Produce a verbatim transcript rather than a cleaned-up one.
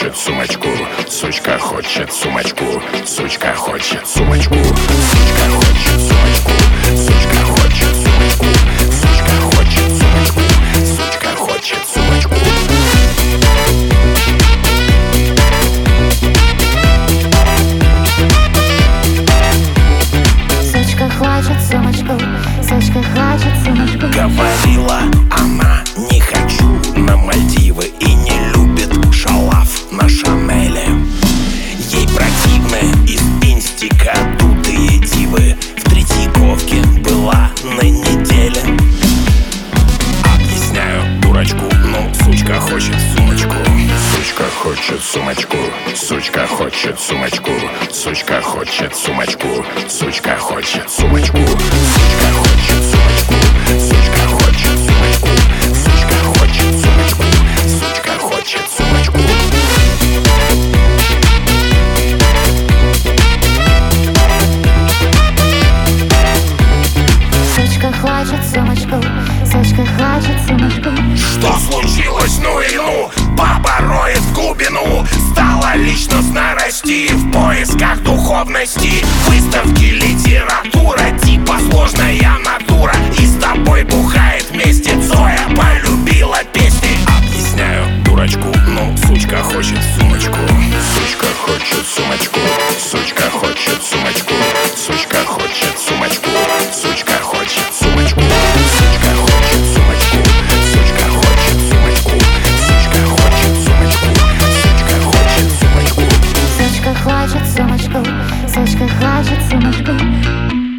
хочет сумочку, сучка хочет сумочку, сучка хочет сумочку, сучка хочет сумочку, сучка хочет сумочку, сучка хочет сумочку, сучка хочет сумочку. Сучка хочет сумочку, сучка хочет сумочку. Говорила она: не хочу на Мальдивы и не любит шалав на Шанеле. Ей противны из инстика дутые дивы. В Третьяковке была на неделе. Объясняю дурачку, ну, сучка хочет сумочку, сучка хочет сумочку, сучка хочет сумочку, сучка хочет сумочку, сучка хочет сумочку, сучка хочет сумочку, сучка хочет сумочку, сучка хочет сумочку, сучка хочет сумочку. Сучка хочет сумочку, сучка хочет сумочку. Что случилось, ну и ну? Баба роет в глубину, стала личностно расти в поисках духовности. Выставки, литература, типа сложная натура. И с тобой бухает вместе Цоя, полюбила песни. Объясняю дурачку, ну, сучка хочет сумочку, сучка хочет сумочку, сучка хочет сумочку, сучка хочет сумочку, сучка хочет сумочку, сучка хочет сумочку, сучка хочет сумочку, сучка хочет сумочку, сучка хочет сумочку. Сучка хочет сумочку, сучка хочет сумочку.